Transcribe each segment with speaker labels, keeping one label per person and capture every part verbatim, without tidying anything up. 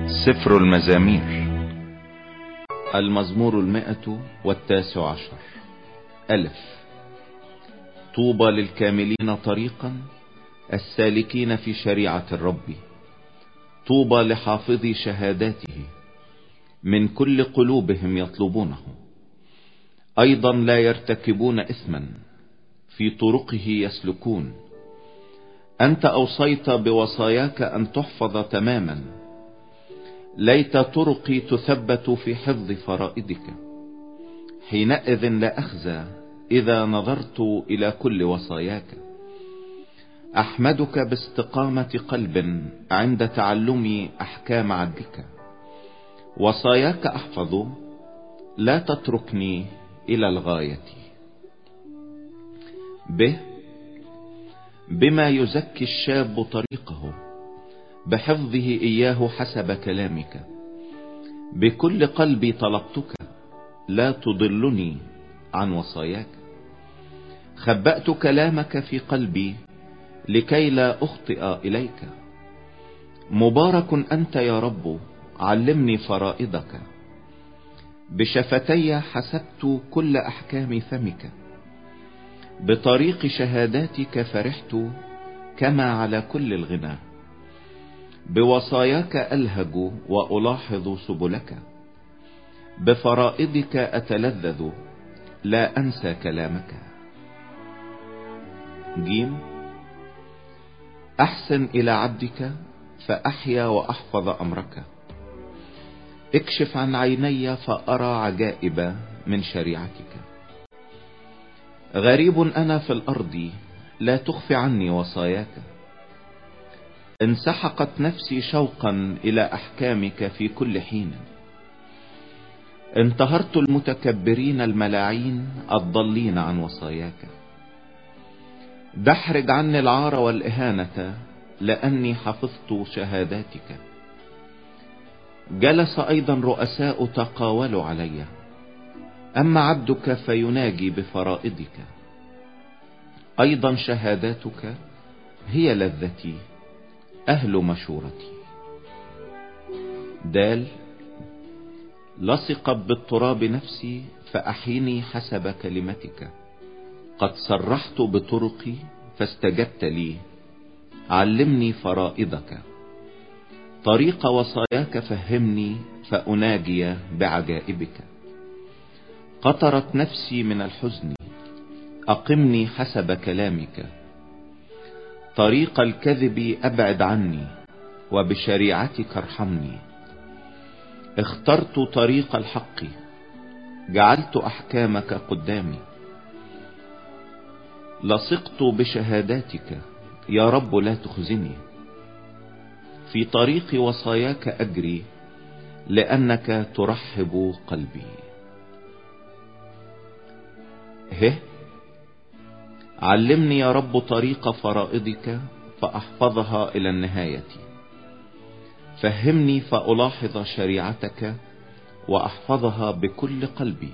Speaker 1: سفر المزامير. المزمور المائة والتاسع عشر. ألف. طوبى للكاملين طريقا، السالكين في شريعة الرب. طوبى لحافظي شهاداته، من كل قلوبهم يطلبونه. أيضا لا يرتكبون إثما، في طرقه يسلكون. أنت أوصيت بوصاياك أن تحفظ تماما، ليت طرقي تثبت في حفظ فرائدك. حينئذ لا أخزى إذا نظرت إلى كل وصاياك. أحمدك باستقامة قلب عند تعلمي أحكام عدلك. وصاياك أحفظ، لا تتركني إلى الغاية. به بما يزكي الشاب طريقه، بحفظه إياه حسب كلامك. بكل قلبي طلبتك، لا تضلني عن وصاياك. خبأت كلامك في قلبي لكي لا أخطئ إليك. مبارك أنت يا رب، علمني فرائضك. بشفتي حسبت كل أحكام فمك. بطريق شهاداتك فرحت كما على كل الغنى. بوصاياك ألهج وألاحظ سبلك. بفرائضك أتلذذ، لا أنسى كلامك. جيم. أحسن إلى عبدك فأحيا وأحفظ أمرك. اكشف عن عيني فأرى عجائب من شريعتك. غريب أنا في الأرض، لا تخفي عني وصاياك. انسحقت نفسي شوقا إلى أحكامك في كل حين. انتهرت المتكبرين الملاعين الضالين عن وصاياك. دحرج عني العار والإهانة، لأني حفظت شهاداتك. جلس أيضا رؤساء تقاولوا علي، أما عبدك فيناجي بفرائضك. أيضا شهاداتك هي لذتي، أهل مشورتي. دال. لصقت بالتراب نفسي، فأحيني حسب كلمتك. قد صرحت بطرقي فاستجبت لي، علمني فرائضك. طريق وصاياك فهمني، فأناجي بعجائبك. قطرت نفسي من الحزن، أقمني حسب كلامك. طريق الكذب أبعد عني، وبشريعتك ارحمني. اخترت طريق الحق، جعلت أحكامك قدامي. لصقت بشهاداتك، يا رب لا تخزني. في طريق وصاياك أجري، لأنك ترحب قلبي. هه. علمني يا رب طريق فرائضك، فأحفظها إلى النهاية. فهمني فألاحظ شريعتك، وأحفظها بكل قلبي.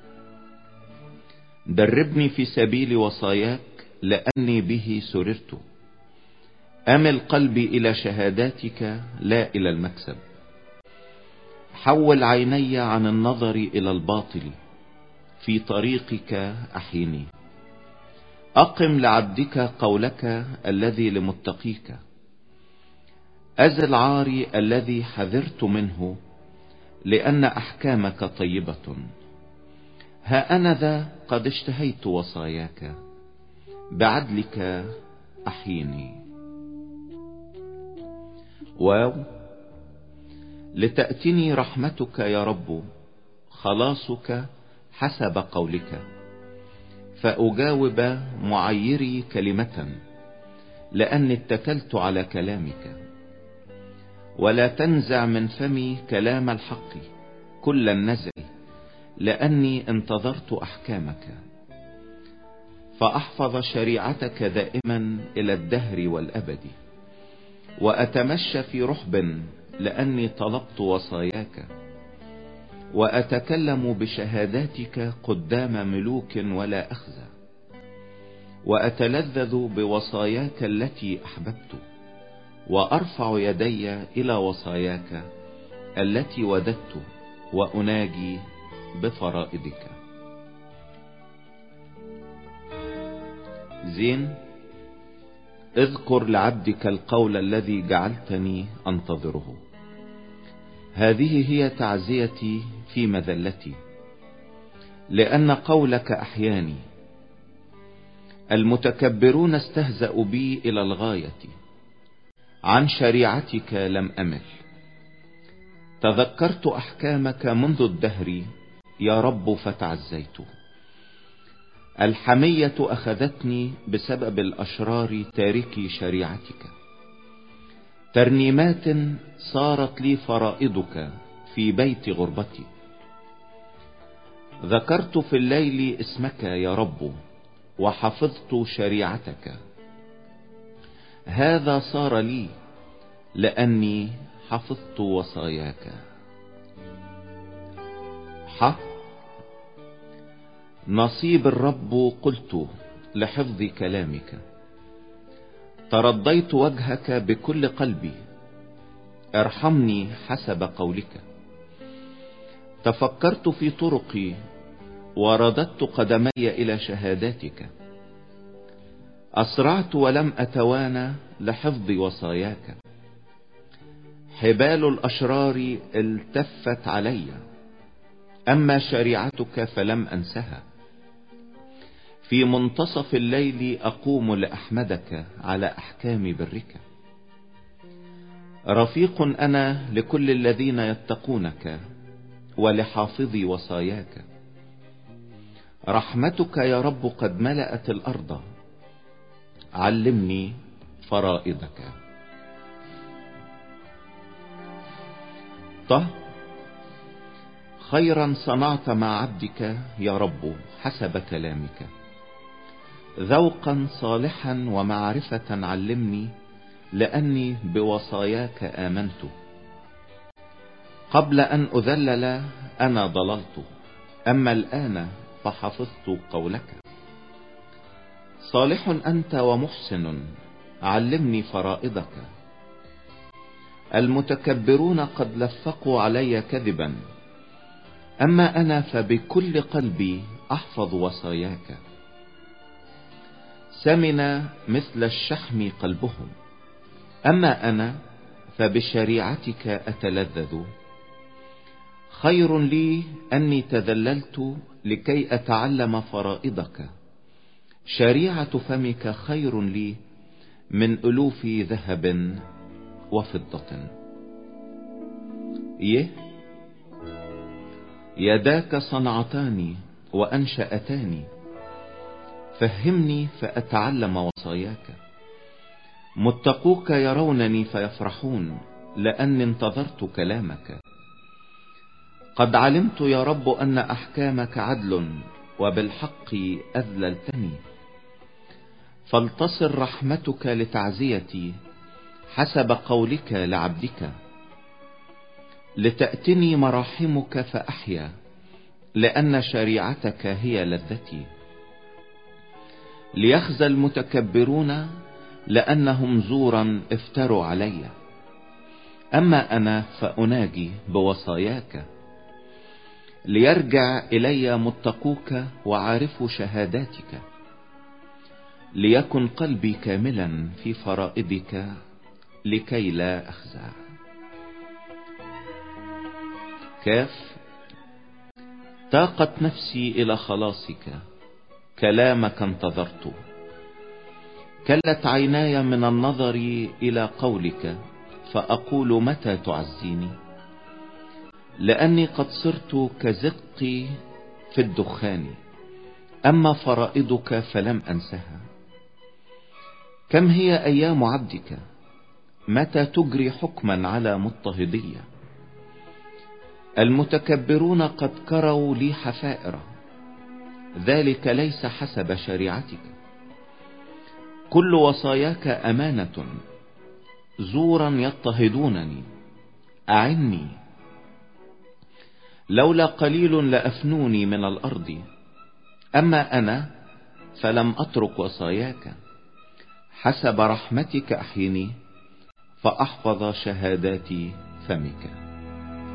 Speaker 1: دربني في سبيل وصاياك، لأني به سررت. أمل قلبي إلى شهاداتك، لا إلى المكسب. حول عيني عن النظر إلى الباطل، في طريقك أحيني. أقم لعبدك قولك الذي لمتقيك. أزل عاري الذي حذرت منه، لأن أحكامك طيبة. ها أنا ذا قد اشتهيت وصاياك، بعدلك أحيني. واو. لتأتني رحمتك يا رب، خلاصك حسب قولك. فأجاوب معيري كلمة، لأني اتكلت على كلامك. ولا تنزع من فمي كلام الحق كل النزع، لأني انتظرت أحكامك. فأحفظ شريعتك دائما إلى الدهر والأبد. وأتمشى في رحب، لأني طلبت وصاياك. وأتكلم بشهاداتك قدام ملوك ولا أخزى. وأتلذذ بوصاياك التي أحببت، وأرفع يدي إلى وصاياك التي وددت وأناجي بفرائضك. زين. اذكر لعبدك القول الذي جعلتني انتظره. هذه هي تعزيتي في مذلتي، لأن قولك أحياني. المتكبرون استهزأوا بي إلى الغاية، عن شريعتك لم أمل. تذكرت أحكامك منذ الدهر يا رب فتعزيت. الحمية أخذتني بسبب الأشرار تاركي شريعتك. ترنيمات صارت لي فرائضك في بيت غربتي. ذكرت في الليل اسمك يا رب وحفظت شريعتك. هذا صار لي لأني حفظت وصاياك. ح نصيب الرب قلت لحفظ كلامك. ترضيت وجهك بكل قلبي، ارحمني حسب قولك. تفكرت في طرقي ورددت قدمي إلى شهاداتك. أسرعت ولم أتوانى لحفظ وصاياك. حبال الأشرار التفت علي، أما شريعتك فلم أنسها. في منتصف الليل أقوم لأحمدك على أحكام برك. رفيق أنا لكل الذين يتقونك ولحافظي وصاياك. رحمتك يا رب قد ملأت الأرض، علمني فرائضك. طه خيرا صنعت مع عبدك يا رب حسب كلامك. ذوقا صالحا ومعرفة علمني، لأني بوصاياك آمنت. قبل أن أذلل أنا ضللت، أما الآن فحفظت قولك. صالح أنت ومحسن، علمني فرائضك. المتكبرون قد لفقوا علي كذبا، أما أنا فبكل قلبي أحفظ وصاياك. سمن مثل الشحم قلبهم، أما أنا فبشريعتك أتلذذ. خير لي أني تذللت لكي أتعلم فرائضك. شريعة فمك خير لي من ألوف ذهب وفضة. يه يداك صنعتاني وأنشأتاني، فهمني فأتعلم وصاياك. متقوك يرونني فيفرحون، لأني انتظرت كلامك. قد علمت يا رب أن أحكامك عدل، وبالحق أذللتني. فلتصل رحمتك لتعزيتي حسب قولك لعبدك. لتأتني مراحمك فأحيا، لأن شريعتك هي لذتي. ليخزى المتكبرون لأنهم زورا افتروا علي، أما أنا فأناجي بوصاياك. ليرجع إلي متقوك وعارفوا شهاداتك. ليكن قلبي كاملا في فرائضك لكي لا أخزع. كاف تاقت نفسي إلى خلاصك، كلامك انتظرت. كلت عيناي من النظر إلى قولك، فأقول متى تعزيني. لأني قد صرت كزق في الدخان، أما فرائضك فلم أنسها. كم هي أيام عبدك، متى تجري حكما على مضطهدية. المتكبرون قد كروا لي حفائر، ذلك ليس حسب شريعتك. كل وصاياك أمانة، زورا يضطهدونني. أعني لولا قليل لأفنوني من الأرض، أما أنا فلم أترك وصاياك. حسب رحمتك أحيني، فأحفظ شهادات فمك.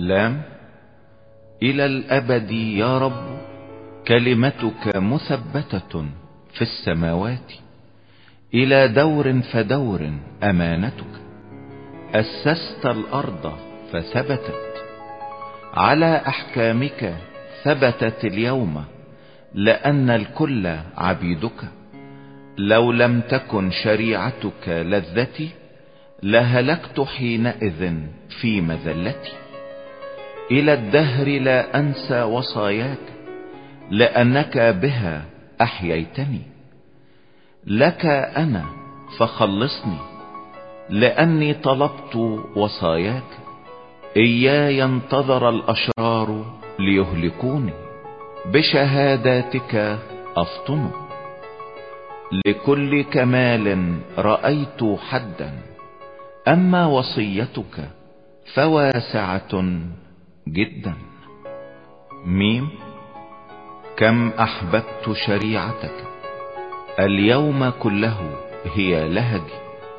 Speaker 1: لام. إلى الأبد يا رب كلمتك مثبتة في السماوات، إلى دور فدور أمانتك. أسست الأرض فثبتت، على أحكامك ثبتت اليوم، لأن الكل عبيدك. لو لم تكن شريعتك لذتي، لهلكت حينئذ في مذلتي. إلى الدهر لا أنسى وصاياك، لأنك بها أحييتني. لك أنا فخلصني، لأني طلبت وصاياك. إياي انتظر الأشرار ليهلكوني، بشهاداتك أفطن. لكل كمال رأيت حدا، أما وصيتك فواسعة جدا. ميم. كم أحببت شريعتك، اليوم كله هي لهجي.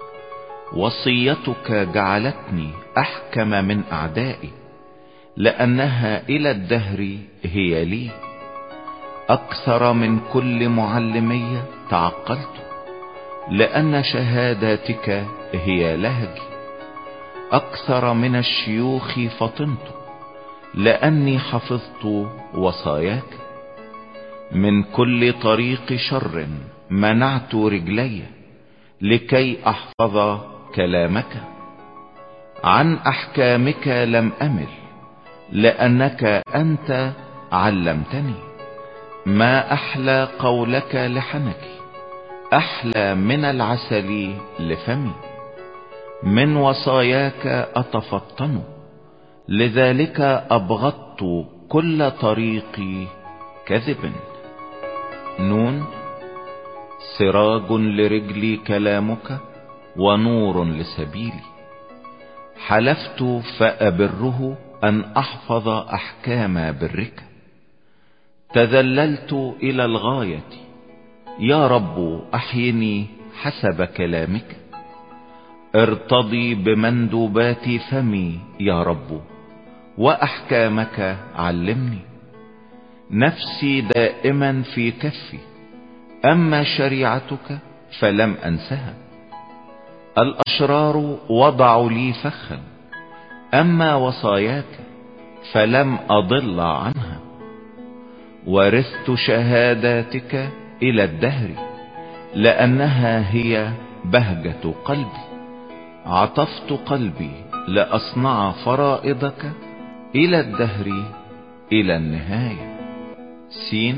Speaker 1: وصيتك جعلتني أحكم من أعدائي، لأنها إلى الدهر هي لي. أكثر من كل معلمية تعقلت، لأن شهاداتك هي لهجي. أكثر من الشيوخ فطنت، لأني حفظت وصاياك. من كل طريق شر منعت رجلي، لكي أحفظ كلامك. عن أحكامك لم أمل، لأنك أنت علمتني. ما أحلى قولك لحنكي، أحلى من العسل لفمي. من وصاياك أتفطن، لذلك أبغضت كل طريق كذب. نون. سراج لرجلي كلامك، ونور لسبيلي. حلفت فأبره أن أحفظ أحكام برك. تذللت إلى الغاية، يا رب أحيني حسب كلامك. ارتضي بمندوبات فمي يا رب، وأحكامك علمني. نفسي دائما في كفي، أما شريعتك فلم أنسها. الأشرار وضعوا لي فخا، أما وصاياك فلم أضل عنها. ورثت شهاداتك إلى الدهر، لأنها هي بهجة قلبي. عطفت قلبي لأصنع فرائضك، إلى الدهر إلى النهاية. سين.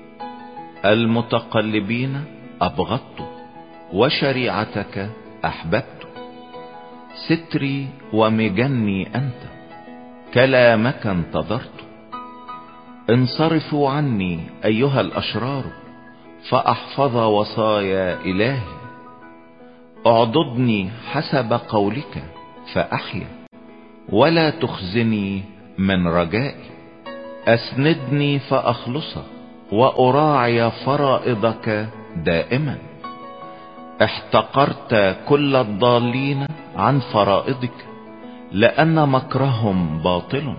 Speaker 1: المتقلبين أبغضت، وشريعتك أحببت. ستري ومجني أنت، كلامك انتظرت. انصرفوا عني أيها الأشرار، فأحفظ وصايا إلهي. اعضدني حسب قولك فأحيا، ولا تخزني من رجائي. أسندني فأخلص، وأراعي فرائضك دائما. احتقرت كل الضالين عن فرائضك، لأن مكرهم باطل.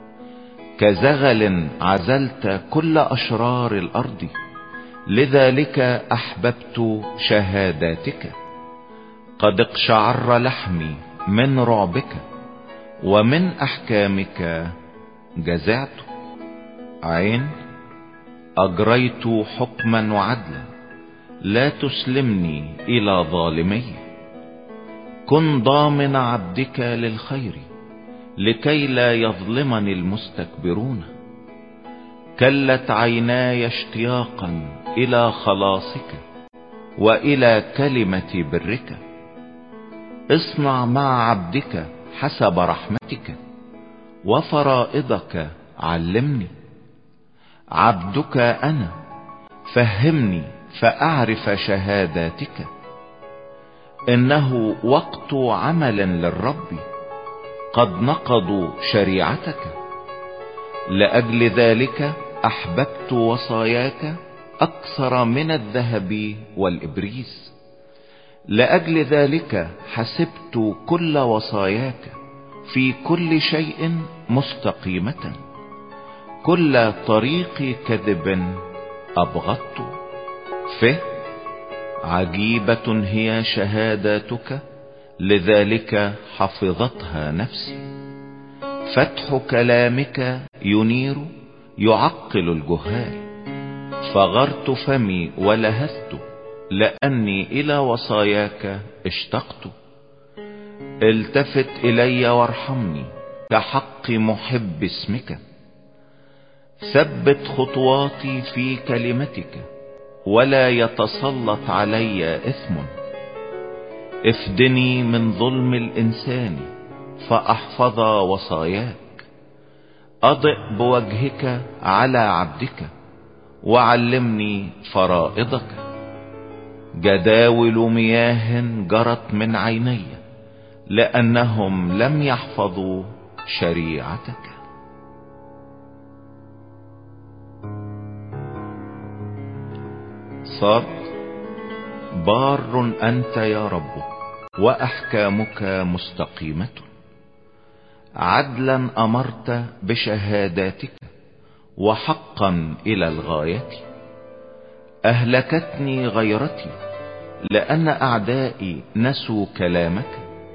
Speaker 1: كزغل عزلت كل أشرار الأرض، لذلك أحببت شهاداتك. قد اقشعر لحمي من رعبك، ومن أحكامك جزعت. عين. أجريت حكما وعدلا، لا تسلمني إلى ظالمي. كن ضامن عبدك للخير، لكي لا يظلمني المستكبرون. كلت عيناي اشتياقا إلى خلاصك، وإلى كلمة برك. اصنع مع عبدك حسب رحمتك، وفرائضك علمني. عبدك أنا، فهمني فأعرف شهاداتك. إنه وقت عمل للرب، قد نقضوا شريعتك. لأجل ذلك أحببت وصاياك أكثر من الذهب والإبريس. لأجل ذلك حسبت كل وصاياك، في كل شيء مستقيمة، كل طريق كذب أبغضت. ف عجيبة هي شهاداتك، لذلك حفظتها نفسي. فتح كلامك ينير يعقل الجهال، فغرت فمي ولهثت، لأني إلى وصاياك اشتقت. التفت إلي وارحمني كحق محب اسمك، ثبت خطواتي في كلمتك، ولا يتسلط علي إثم. افدني من ظلم الإنسان فأحفظ وصاياك. أضئ بوجهك على عبدك، وعلمني فرائضك. جداول مياه جرت من عيني، لأنهم لم يحفظوا شريعتك. صاد. بار أنت يا رب، وأحكامك مستقيمة. عدلا أمرت بشهاداتك، وحقا إلى الغاية. أهلكتني غيرتي، لأن أعدائي نسوا كلامك.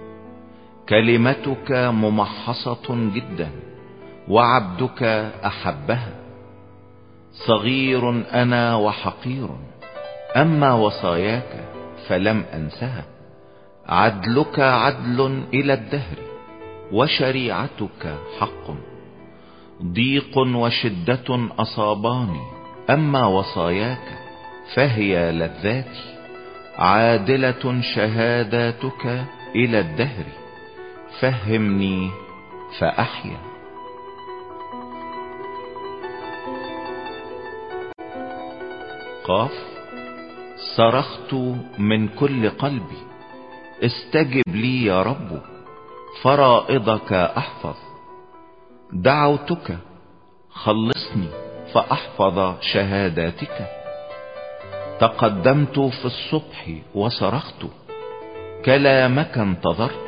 Speaker 1: كلمتك ممحصة جدا، وعبدك أحبها. صغير أنا وحقير، أما وصاياك فلم أنسها. عدلك عدل إلى الدهر، وشريعتك حق. ضيق وشدة أصاباني، أما وصاياك فهي لذاتي. عادلة شهاداتك إلى الدهر، فهمني فأحيا. قاف. صرخت من كل قلبي، استجب لي يا رب، فرائضك احفظ. دعوتك خلصني فاحفظ شهاداتك. تقدمت في الصبح وصرخت، كلامك انتظرت.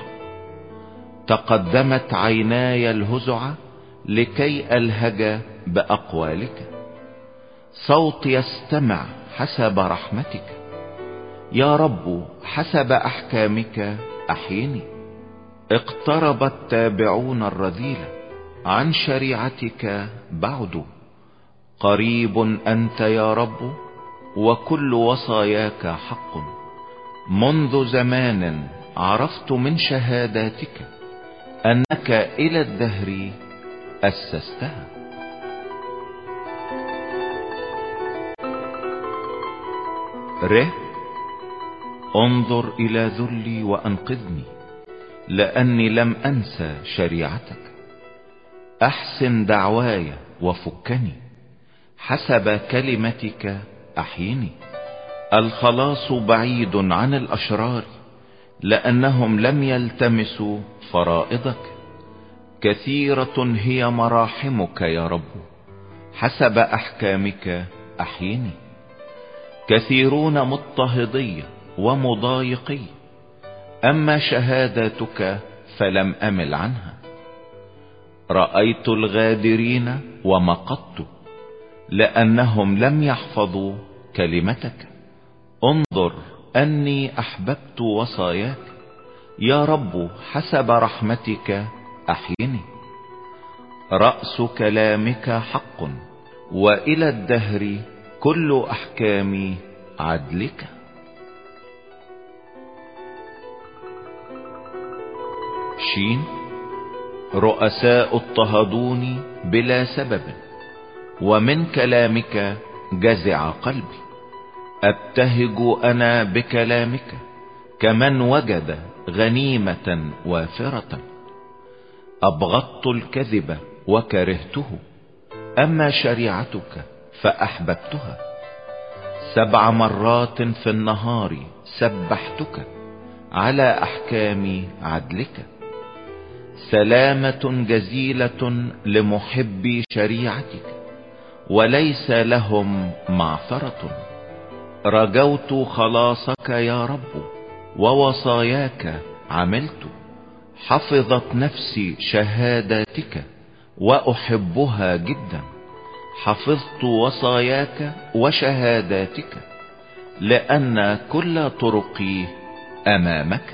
Speaker 1: تقدمت عيناي الهزع، لكي ألهج بأقوالك. صوتي يستمع حسب رحمتك، يا رب حسب أحكامك أحيني. اقترب التابعون الرذيلة، عن شريعتك بعدوا. قريب أنت يا رب، وكل وصاياك حق. منذ زمان عرفت من شهاداتك، أنك إلى الدهر أسستها. ر. انظر إلى ذلي وأنقذني، لأني لم أنسى شريعتك. أحسن دعواي وفكني، حسب كلمتك أحيني. الخلاص بعيد عن الأشرار، لأنهم لم يلتمسوا فرائضك. كثيرة هي مراحمك يا رب، حسب أحكامك أحيني. كثيرون مضطهدي ومضايقي، أما شهاداتك فلم أمل عنها. رأيت الغادرين ومقت، لأنهم لم يحفظوا كلمتك. انظر أني أحببت وصاياك، يا رب حسب رحمتك أحيني. رأس كلامك حق، وإلى الدهر كل أحكام عدلك. شين. رؤساء اضطهدوني بلا سبب، ومن كلامك جزع قلبي. ابتهج أنا بكلامك، كمن وجد غنيمة وافرة. أبغضت الكذب وكرهته، أما شريعتك فأحببتها. سبع مرات في النهار سبحتك، على أحكام عدلك. سلامة جزيلة لمحبي شريعتك، وليس لهم معثرة. رجوت خلاصك يا رب، ووصاياك عملت. حفظت نفسي شهاداتك وأحبها جدا. حفظت وصاياك وشهاداتك لأن كل طرقي أمامك.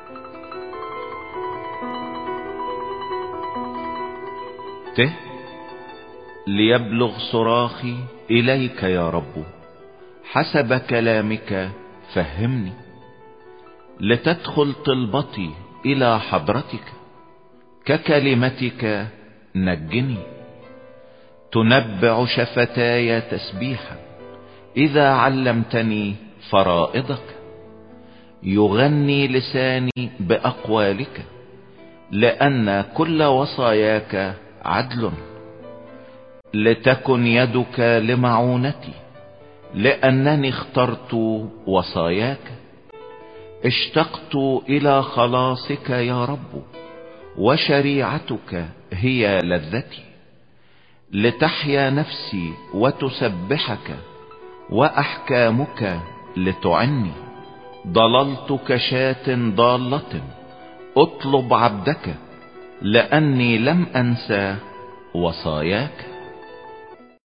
Speaker 1: ت ليبلغ صراخي إليك يا رب، حسب كلامك فهمني. لتدخل طلبتي إلى حضرتك، ككلمتك نجني. تنبع شفتاي تسبيحا إذا علمتني فرائضك. يغني لساني بأقوالك، لأن كل وصاياك عدل. لتكن يدك لمعونتي، لأنني اخترت وصاياك. اشتقت إلى خلاصك يا رب، وشريعتك هي لذتي. لتحيا نفسي وتسبحك، وأحكامك لتعني. ضللت كشاة ضالة، اطلب عبدك، لأني لم أنسى وصاياك.